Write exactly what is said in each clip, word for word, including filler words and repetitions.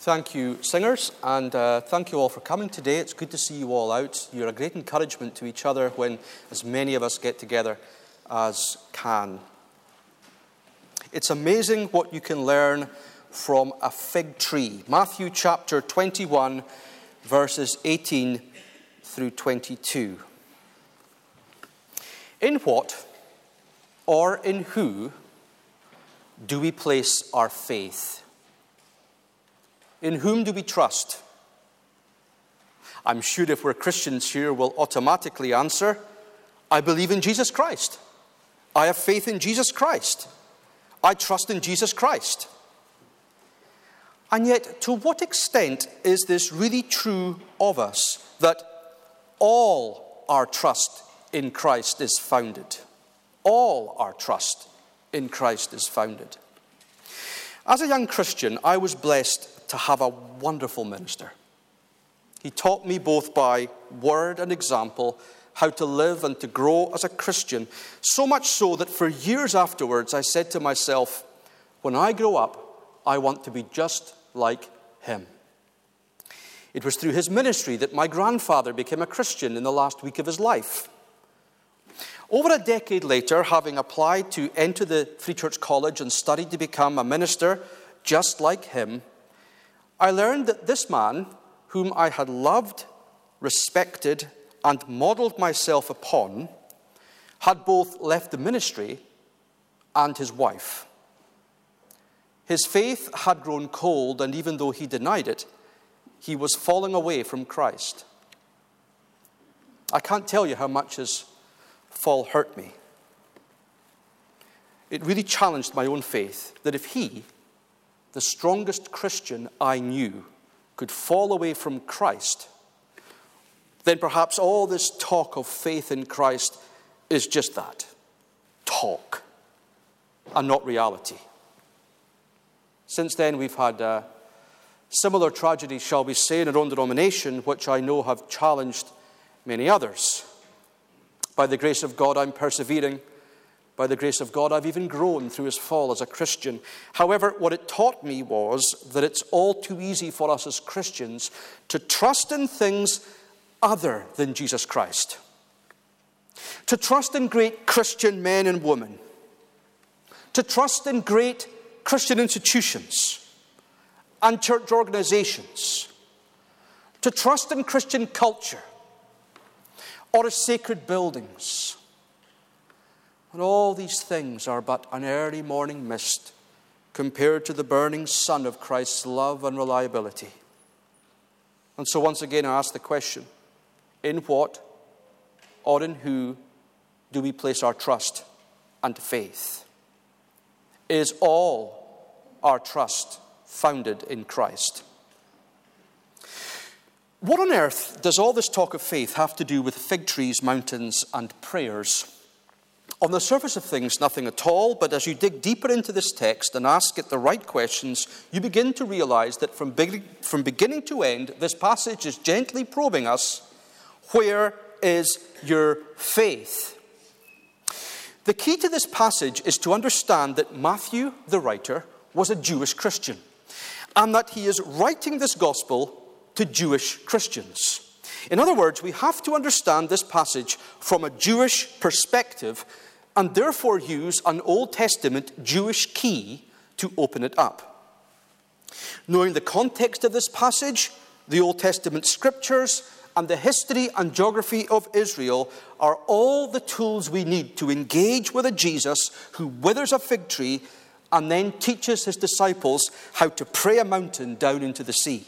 Thank you, singers, and uh, thank you all for coming today. It's good to see you all out. You're a great encouragement to each other when as many of us get together as can. It's amazing what you can learn from a fig tree. Matthew chapter twenty-one, verses eighteen through twenty-two. In what or in who do we place our faith? In whom do we trust? I'm sure if we're Christians here, we'll automatically answer, I believe in Jesus Christ. I have faith in Jesus Christ. I trust in Jesus Christ. And yet, to what extent is this really true of us, that all our trust in Christ is founded? All our trust in Christ is founded. As a young Christian, I was blessed to have a wonderful minister. He taught me both by word and example how to live and to grow as a Christian, so much so that for years afterwards I said to myself, when I grow up, I want to be just like him. It was through his ministry that my grandfather became a Christian in the last week of his life. Over a decade later, having applied to enter the Free Church College and studied to become a minister just like him, I learned that this man, whom I had loved, respected, and modeled myself upon, had both left the ministry and his wife. His faith had grown cold, and even though he denied it, he was falling away from Christ. I can't tell you how much his fall hurt me. It really challenged my own faith that if he, the strongest Christian I knew, could fall away from Christ, then perhaps all this talk of faith in Christ is just that, talk, and not reality. Since then, we've had uh, similar tragedies, shall we say, in our own denomination, which I know have challenged many others. By the grace of God, I'm persevering. By the grace of God, I've even grown through his fall as a Christian. However, what it taught me was that it's all too easy for us as Christians to trust in things other than Jesus Christ. To trust in great Christian men and women. To trust in great Christian institutions and church organizations. To trust in Christian culture or in sacred buildings. And all these things are but an early morning mist compared to the burning sun of Christ's love and reliability. And so once again I ask the question, in what or in who do we place our trust and faith? Is all our trust founded in Christ? What on earth does all this talk of faith have to do with fig trees, mountains, and prayers? On the surface of things, nothing at all, but as you dig deeper into this text and ask it the right questions, you begin to realize that from, big, from beginning to end, this passage is gently probing us, where is your faith? The key to this passage is to understand that Matthew, the writer, was a Jewish Christian, and that he is writing this gospel to Jewish Christians. In other words, we have to understand this passage from a Jewish perspective and therefore use an Old Testament Jewish key to open it up. Knowing the context of this passage, the Old Testament scriptures, and the history and geography of Israel are all the tools we need to engage with a Jesus who withers a fig tree and then teaches his disciples how to pray a mountain down into the sea.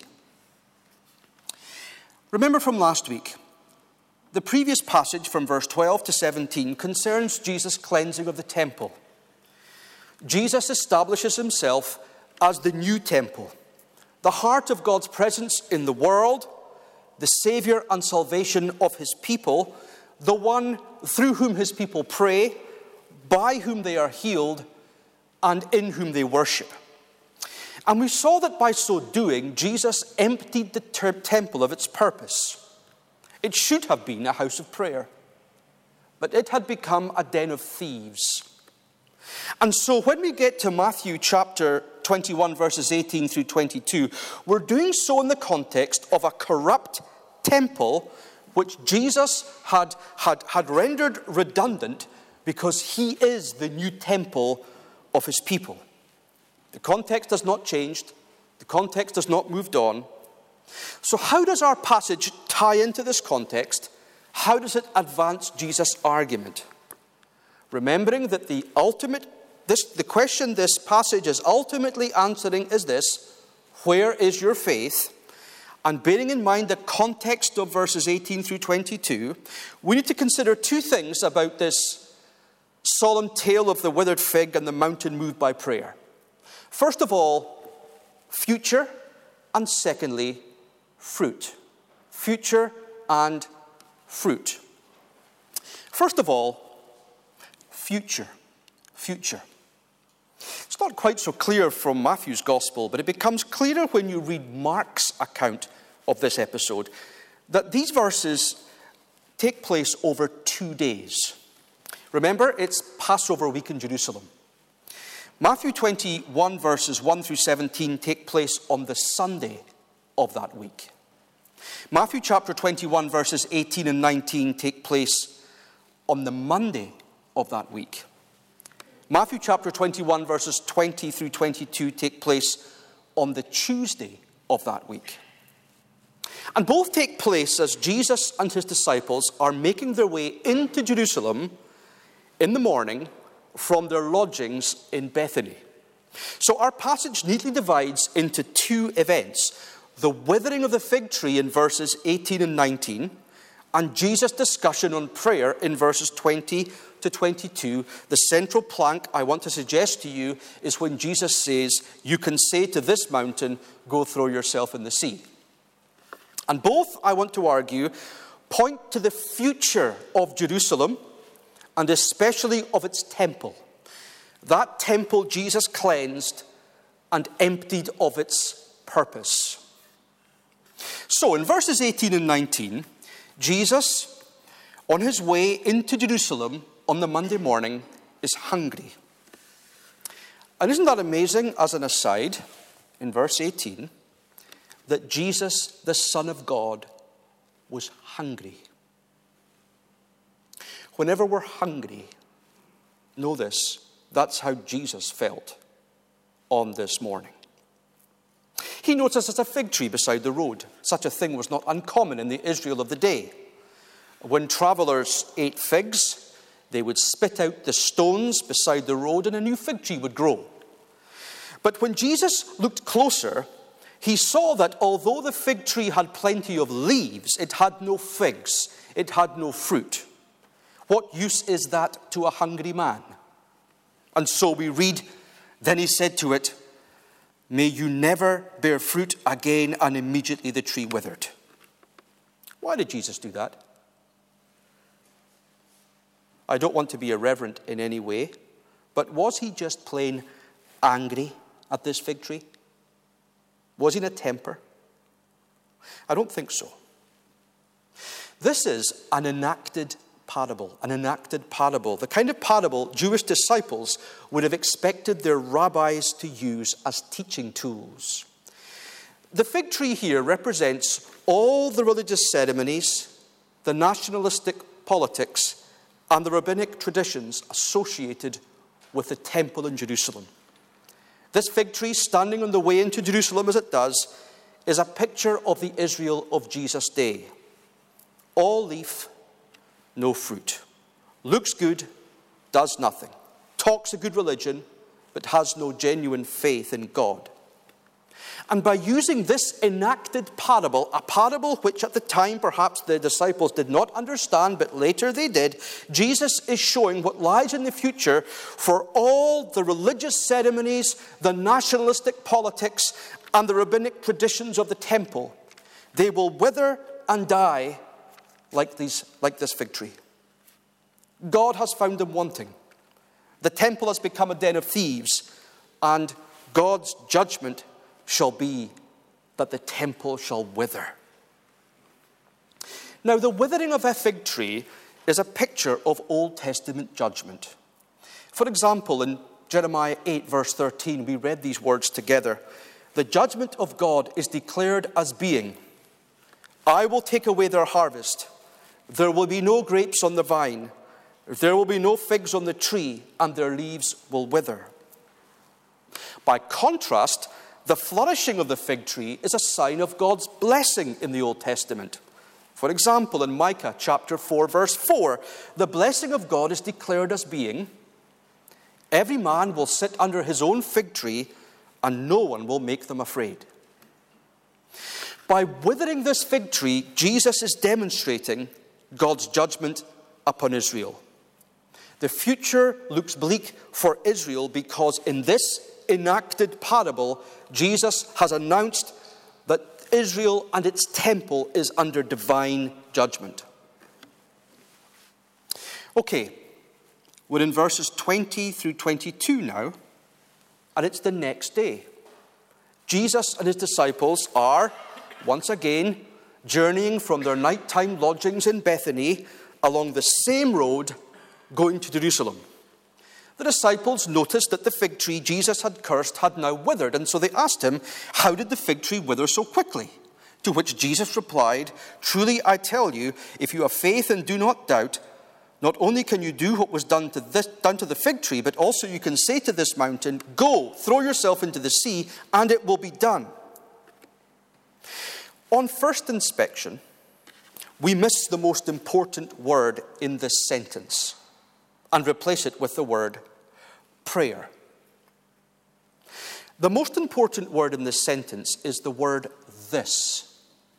Remember from last week, the previous passage from verse twelve to seventeen concerns Jesus' cleansing of the temple. Jesus establishes himself as the new temple, the heart of God's presence in the world, the Savior and salvation of his people, the one through whom his people pray, by whom they are healed, and in whom they worship. And we saw that by so doing, Jesus emptied the ter- temple of its purpose. It should have been a house of prayer, but it had become a den of thieves. And so when we get to Matthew chapter twenty-one, verses eighteen through twenty-two, we're doing so in the context of a corrupt temple which Jesus had, had, had rendered redundant because he is the new temple of his people. The context has not changed. The context has not moved on. So how does our passage tie into this context? How does it advance Jesus' argument? Remembering that the ultimate, this, the question this passage is ultimately answering is this: where is your faith? And bearing in mind the context of verses eighteen through twenty-two, we need to consider two things about this solemn tale of the withered fig and the mountain moved by prayer. First of all, future, and secondly, fruit. Future and fruit. First of all, future. Future. It's not quite so clear from Matthew's gospel, but it becomes clearer when you read Mark's account of this episode that these verses take place over two days. Remember, it's Passover week in Jerusalem. Matthew twenty-one, verses one through seventeen take place on the Sunday of that week. Matthew chapter twenty-one, verses eighteen and nineteen take place on the Monday of that week. Matthew chapter twenty-one, verses twenty through twenty-two take place on the Tuesday of that week. And both take place as Jesus and his disciples are making their way into Jerusalem in the morning from their lodgings in Bethany. So our passage neatly divides into two events: the withering of the fig tree in verses eighteen and nineteen, and Jesus' discussion on prayer in verses twenty to twenty-two. The central plank I want to suggest to you is when Jesus says, you can say to this mountain, go throw yourself in the sea. And both, I want to argue, point to the future of Jerusalem, and especially of its temple. That temple Jesus cleansed and emptied of its purpose. So in verses eighteen and nineteen, Jesus, on his way into Jerusalem on the Monday morning, is hungry. And isn't that amazing, as an aside, in verse eighteen, that Jesus, the Son of God, was hungry. Whenever we're hungry, know this, that's how Jesus felt on this morning. He noticed a fig tree beside the road. Such a thing was not uncommon in the Israel of the day. When travelers ate figs, they would spit out the stones beside the road and a new fig tree would grow. But when Jesus looked closer, he saw that although the fig tree had plenty of leaves, it had no figs, it had no fruit. What use is that to a hungry man? And so we read, then he said to it, may you never bear fruit again, and immediately the tree withered. Why did Jesus do that? I don't want to be irreverent in any way, but was he just plain angry at this fig tree? Was he in a temper? I don't think so. This is an enacted parable, an enacted parable, the kind of parable Jewish disciples would have expected their rabbis to use as teaching tools. The fig tree here represents all the religious ceremonies, the nationalistic politics, and the rabbinic traditions associated with the temple in Jerusalem. This fig tree, standing on the way into Jerusalem as it does, is a picture of the Israel of Jesus' day. All leaf, no fruit. Looks good, does nothing. Talks a good religion, but has no genuine faith in God. And by using this enacted parable, a parable which at the time perhaps the disciples did not understand, but later they did, Jesus is showing what lies in the future for all the religious ceremonies, the nationalistic politics, and the rabbinic traditions of the temple. They will wither and die like these, like this fig tree. God has found them wanting. The temple has become a den of thieves, and God's judgment shall be that the temple shall wither. Now, the withering of a fig tree is a picture of Old Testament judgment. For example, in Jeremiah eight, verse thirteen, we read these words together. The judgment of God is declared as being, I will take away their harvest. There will be no grapes on the vine. There will be no figs on the tree, and their leaves will wither. By contrast, the flourishing of the fig tree is a sign of God's blessing in the Old Testament. For example, in Micah chapter four, verse four, the blessing of God is declared as being, every man will sit under his own fig tree, and no one will make them afraid. By withering this fig tree, Jesus is demonstrating God's judgment upon Israel. The future looks bleak for Israel because in this enacted parable, Jesus has announced that Israel and its temple is under divine judgment. Okay, we're in verses twenty through twenty-two now, and it's the next day. Jesus and his disciples are, once again, journeying from their nighttime lodgings in Bethany along the same road going to Jerusalem. The disciples noticed that the fig tree Jesus had cursed had now withered, and so they asked him, how did the fig tree wither so quickly? To which Jesus replied, truly I tell you, if you have faith and do not doubt, not only can you do what was done to, this, done to the fig tree, but also you can say to this mountain, go, throw yourself into the sea, and it will be done. On first inspection, we miss the most important word in this sentence and replace it with the word prayer. The most important word in this sentence is the word this.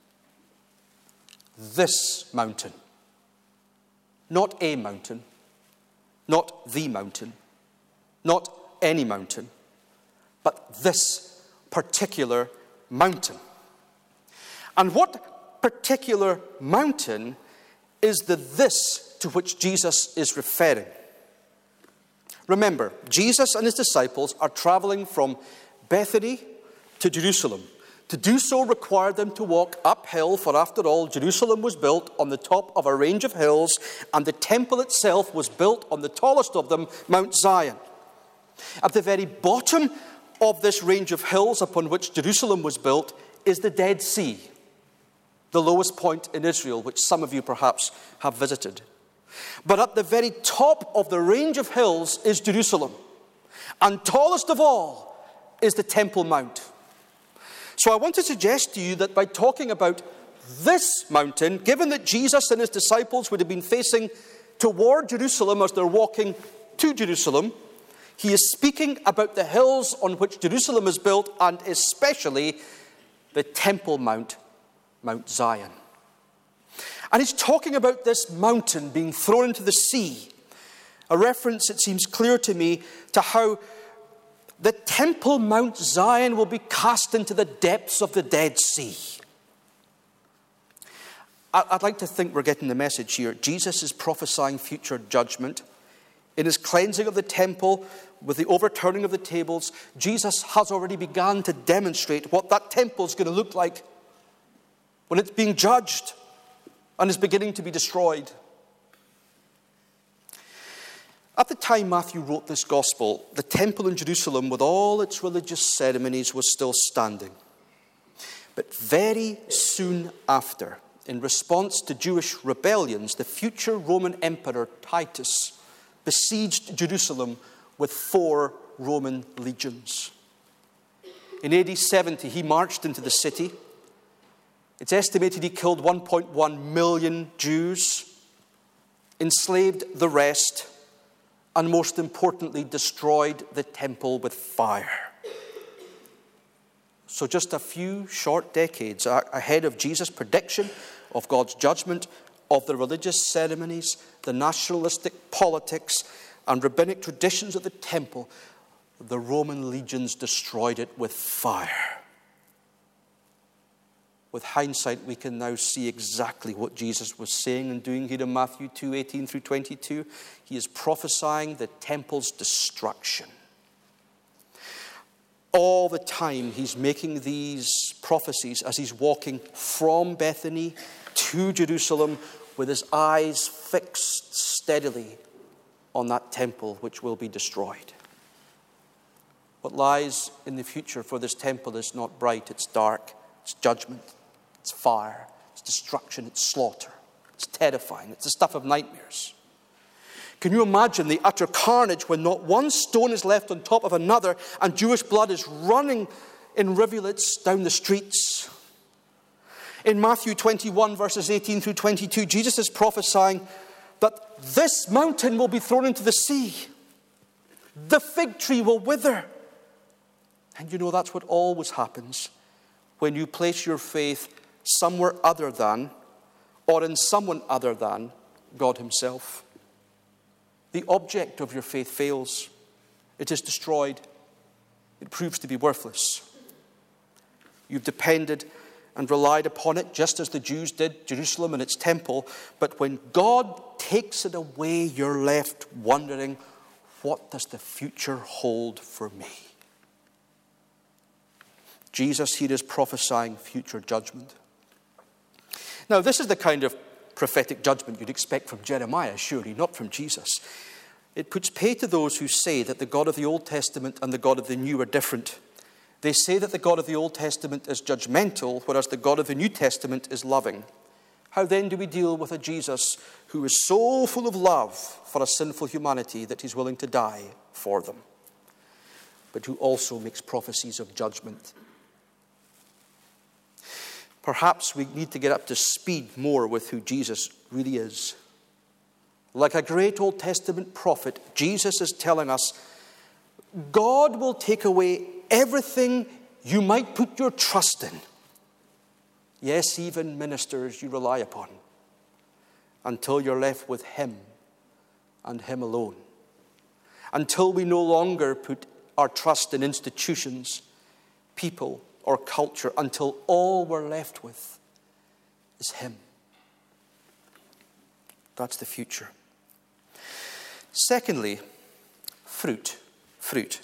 This mountain. Not a mountain. Not the mountain. Not any mountain. But this particular mountain. And what particular mountain is the this to which Jesus is referring? Remember, Jesus and his disciples are traveling from Bethany to Jerusalem. To do so required them to walk uphill, for after all, Jerusalem was built on the top of a range of hills, and the temple itself was built on the tallest of them, Mount Zion. At the very bottom of this range of hills upon which Jerusalem was built is the Dead Sea, the lowest point in Israel, which some of you perhaps have visited. But at the very top of the range of hills is Jerusalem. And tallest of all is the Temple Mount. So I want to suggest to you that by talking about this mountain, given that Jesus and his disciples would have been facing toward Jerusalem as they're walking to Jerusalem, he is speaking about the hills on which Jerusalem is built, and especially the Temple Mount, Mount Zion. And he's talking about this mountain being thrown into the sea. A reference, it seems clear to me, to how the Temple Mount Zion will be cast into the depths of the Dead Sea. I'd like to think we're getting the message here. Jesus is prophesying future judgment. In his cleansing of the temple, with the overturning of the tables, Jesus has already begun to demonstrate what that temple is going to look like when it's being judged and is beginning to be destroyed. At the time Matthew wrote this gospel, the temple in Jerusalem, with all its religious ceremonies, was still standing. But very soon after, in response to Jewish rebellions, the future Roman Emperor Titus besieged Jerusalem with four Roman legions. In A D seventy, he marched into the city. It's estimated he killed one point one million Jews, enslaved the rest, and most importantly, destroyed the temple with fire. So just a few short decades ahead of Jesus' prediction of God's judgment, of the religious ceremonies, the nationalistic politics, and rabbinic traditions of the temple, the Roman legions destroyed it with fire. With hindsight, we can now see exactly what Jesus was saying and doing here in Matthew two, eighteen through twenty-two. He is prophesying the temple's destruction. All the time he's making these prophecies as he's walking from Bethany to Jerusalem with his eyes fixed steadily on that temple which will be destroyed. What lies in the future for this temple is not bright, it's dark, it's judgment, it's fire, it's destruction, it's slaughter. It's terrifying. It's the stuff of nightmares. Can you imagine the utter carnage when not one stone is left on top of another and Jewish blood is running in rivulets down the streets? In Matthew twenty-one, verses eighteen through twenty-two, Jesus is prophesying that this mountain will be thrown into the sea. The fig tree will wither. And you know that's what always happens when you place your faith somewhere other than, or in someone other than, God himself. The object of your faith fails. It is destroyed. It proves to be worthless. You've depended and relied upon it, just as the Jews did Jerusalem and its temple. But when God takes it away, you're left wondering, what does the future hold for me? Jesus here is prophesying future judgment. Now, this is the kind of prophetic judgment you'd expect from Jeremiah, surely, not from Jesus. It puts pay to those who say that the God of the Old Testament and the God of the New are different. They say that the God of the Old Testament is judgmental, whereas the God of the New Testament is loving. How then do we deal with a Jesus who is so full of love for a sinful humanity that he's willing to die for them, but who also makes prophecies of judgment? Perhaps we need to get up to speed more with who Jesus really is. Like a great Old Testament prophet, Jesus is telling us, God will take away everything you might put your trust in. Yes, even ministers you rely upon, until you're left with him and him alone. Until we no longer put our trust in institutions, people, or culture, until all we're left with is him. That's the future. Secondly, fruit. Fruit.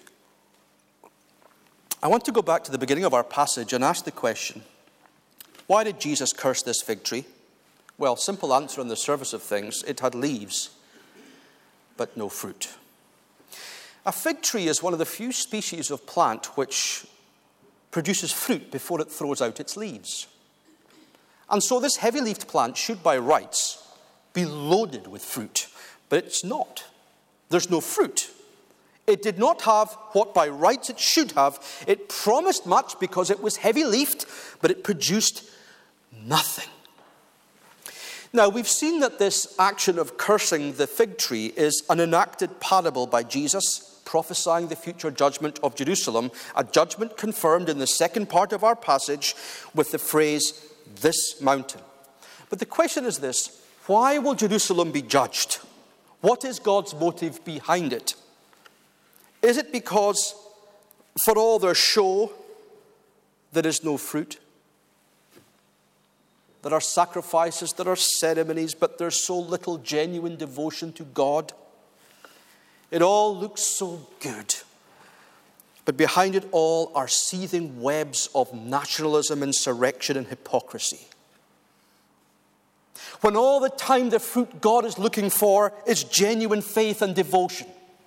I want to go back to the beginning of our passage and ask the question, why did Jesus curse this fig tree? Well, simple answer on the surface of things, it had leaves, but no fruit. A fig tree is one of the few species of plant which produces fruit before it throws out its leaves. And so this heavy-leafed plant should, by rights, be loaded with fruit. But it's not. There's no fruit. It did not have what by rights it should have. It promised much because it was heavy-leafed, but it produced nothing. Now, we've seen that this action of cursing the fig tree is an enacted parable by Jesus, prophesying the future judgment of Jerusalem, a judgment confirmed in the second part of our passage with the phrase, this mountain. But the question is this, why will Jerusalem be judged? What is God's motive behind it? Is it because, for all their show, there is no fruit? There are sacrifices, there are ceremonies, but there's so little genuine devotion to God. It all looks so good. But behind it all are seething webs of nationalism, insurrection, and hypocrisy. When all the time the fruit God is looking for is genuine faith and devotion.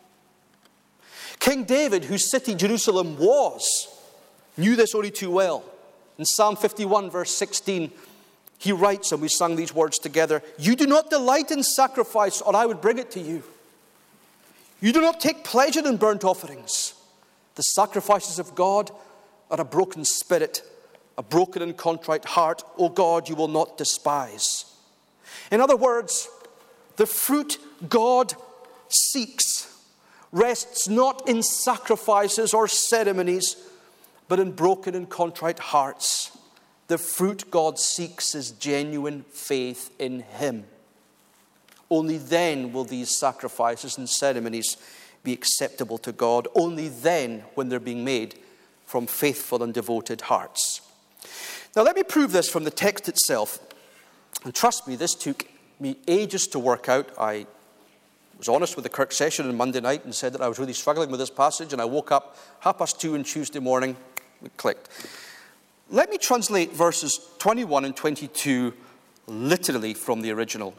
King David, whose city Jerusalem was, knew this only too well. In Psalm fifty-one, verse sixteen, he writes, and we sang these words together, "You do not delight in sacrifice, or I would bring it to you. You do not take pleasure in burnt offerings. The sacrifices of God are a broken spirit, a broken and contrite heart. O God, you will not despise." In other words, the fruit God seeks rests not in sacrifices or ceremonies, but in broken and contrite hearts. The fruit God seeks is genuine faith in him. Only then will these sacrifices and ceremonies be acceptable to God. Only then when they're being made from faithful and devoted hearts. Now let me prove this from the text itself. And trust me, this took me ages to work out. I was honest with the Kirk session on Monday night and said that I was really struggling with this passage, and I woke up half past two on Tuesday morning. It clicked. Let me translate verses twenty-one and twenty-two literally from the original.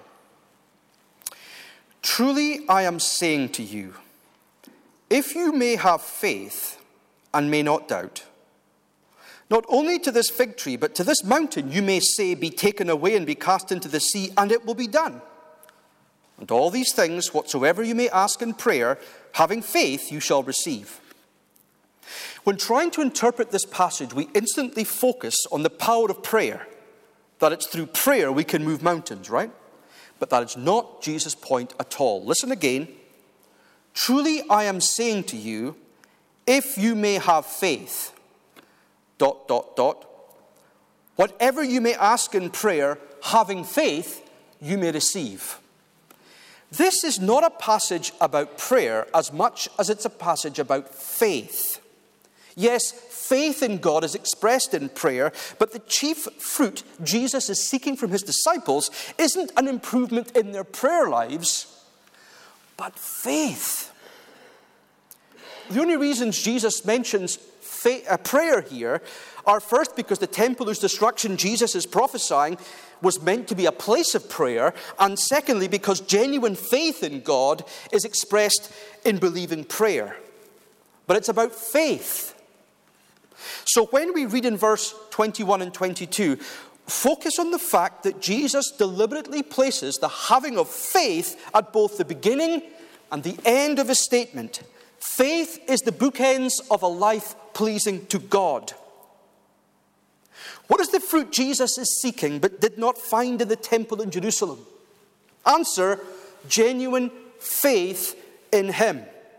"Truly I am saying to you, if you may have faith and may not doubt. Not only to this fig tree, but to this mountain you may say, be taken away and be cast into the sea, and it will be done. And all these things, whatsoever you may ask in prayer, having faith, you shall receive. When trying to interpret this passage, we instantly focus on the power of prayer, that it's through prayer we can move mountains, right? But that is not Jesus' point at all. Listen again. Truly I am saying to you, if you may have faith, dot, dot, dot, whatever you may ask in prayer, having faith, you may receive. This is not a passage about prayer as much as it's a passage about faith. Yes, faith in God is expressed in prayer, but the chief fruit Jesus is seeking from his disciples isn't an improvement in their prayer lives, but faith. The only reasons Jesus mentions faith, uh, prayer here are first because the temple whose destruction Jesus is prophesying was meant to be a place of prayer, and secondly because genuine faith in God is expressed in believing prayer. But it's about faith. So when we read in verse twenty-one and twenty-two, focus on the fact that Jesus deliberately places the having of faith at both the beginning and the end of his statement. Faith is the bookends of a life pleasing to God. What is the fruit Jesus is seeking but did not find in the temple in Jerusalem? Answer, genuine faith in him.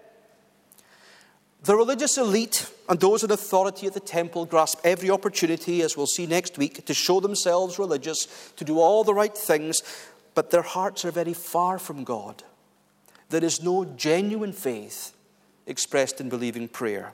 The religious elite and those in authority at the temple grasp every opportunity, as we'll see next week, to show themselves religious, to do all the right things, but their hearts are very far from God. There is no genuine faith expressed in believing prayer.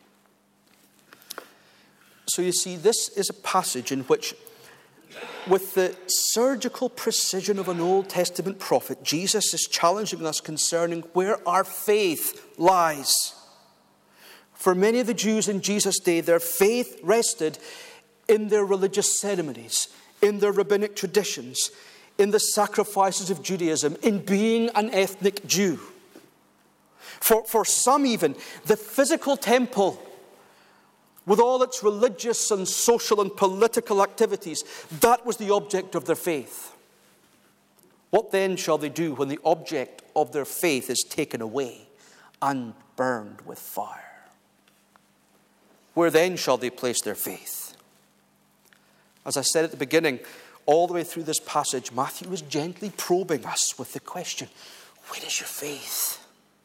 So you see, this is a passage in which, with the surgical precision of an Old Testament prophet, Jesus is challenging us concerning where our faith lies. For many of the Jews in Jesus' day, their faith rested in their religious ceremonies, in their rabbinic traditions, in the sacrifices of Judaism, in being an ethnic Jew. For, for some even, the physical temple, with all its religious and social and political activities, that was the object of their faith. What then shall they do when the object of their faith is taken away and burned with fire? Where then shall they place their faith? As I said at the beginning, all the way through this passage, Matthew is gently probing us with the question, where is your faith?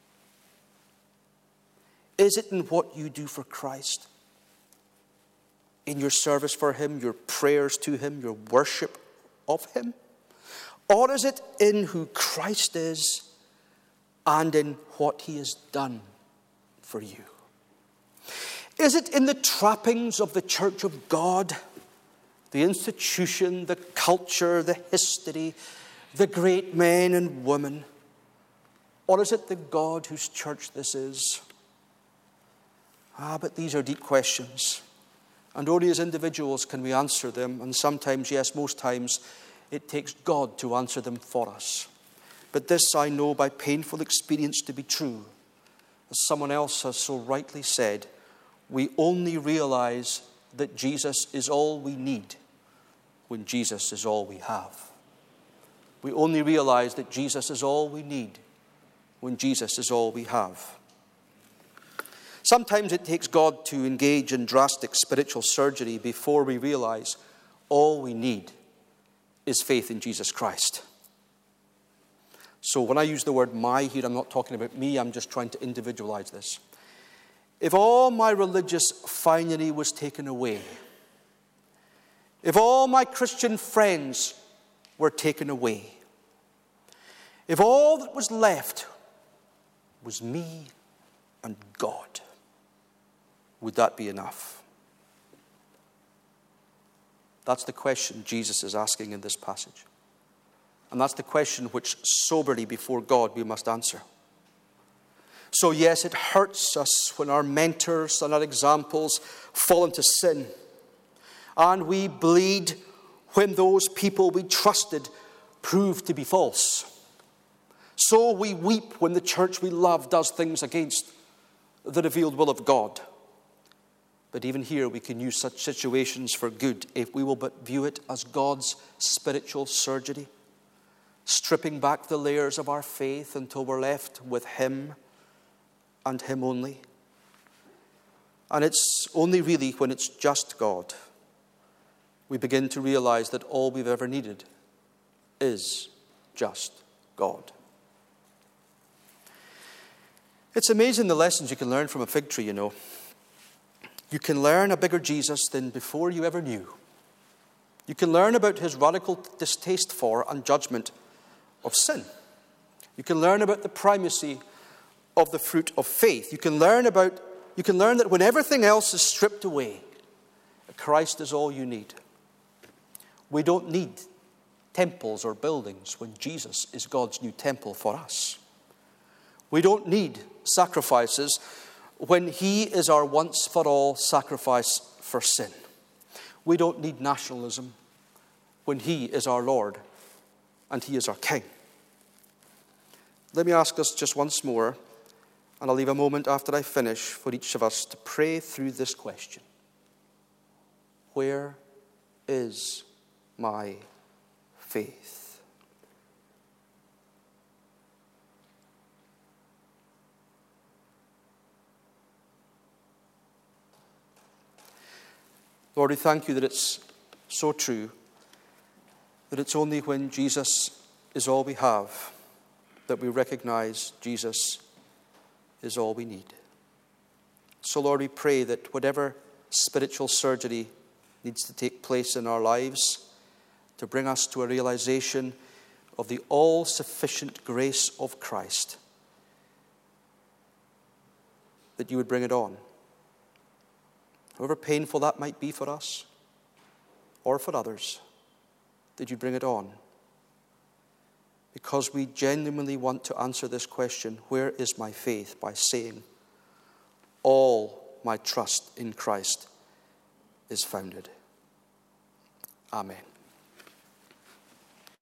Is it in what you do for Christ? In your service for him, your prayers to him, your worship of him? Or is it in who Christ is and in what he has done for you? Is it in the trappings of the church of God, the institution, the culture, the history, the great men and women? Or is it the God whose church this is? Ah, but these are deep questions. And only as individuals can we answer them. And sometimes, yes, most times, it takes God to answer them for us. But this I know by painful experience to be true. As someone else has so rightly said, we only realize that Jesus is all we need when Jesus is all we have. We only realize that Jesus is all we need when Jesus is all we have. Sometimes it takes God to engage in drastic spiritual surgery before we realize all we need is faith in Jesus Christ. So when I use the word my here, I'm not talking about me, I'm just trying to individualize this. If all my religious finery was taken away, if all my Christian friends were taken away, if all that was left was me and God, would that be enough? That's the question Jesus is asking in this passage. And that's the question which soberly before God we must answer. So yes, it hurts us when our mentors and our examples fall into sin. And we bleed when those people we trusted prove to be false. So we weep when the church we love does things against the revealed will of God. But even here, we can use such situations for good if we will but view it as God's spiritual surgery, stripping back the layers of our faith until we're left with Him and Him only. And it's only really when it's just God we begin to realize that all we've ever needed is just God. It's amazing the lessons you can learn from a fig tree, you know. You can learn a bigger Jesus than before you ever knew. You can learn about his radical distaste for and judgment of sin. You can learn about the primacy of the fruit of faith. You can learn about, you can learn that when everything else is stripped away, Christ is all you need. We don't need temples or buildings when Jesus is God's new temple for us. We don't need sacrifices when he is our once-for-all sacrifice for sin. We don't need nationalism when he is our Lord and he is our King. Let me ask us just once more, and I'll leave a moment after I finish for each of us to pray through this question. Where is my faith? Lord, we thank you that it's so true, that it's only when Jesus is all we have that we recognize Jesus is all we need. So, Lord, we pray that whatever spiritual surgery needs to take place in our lives to bring us to a realization of the all-sufficient grace of Christ, that you would bring it on. However painful that might be for us or for others, that you bring it on. Because we genuinely want to answer this question, where is my faith? By saying, all my trust in Christ is founded. Amen.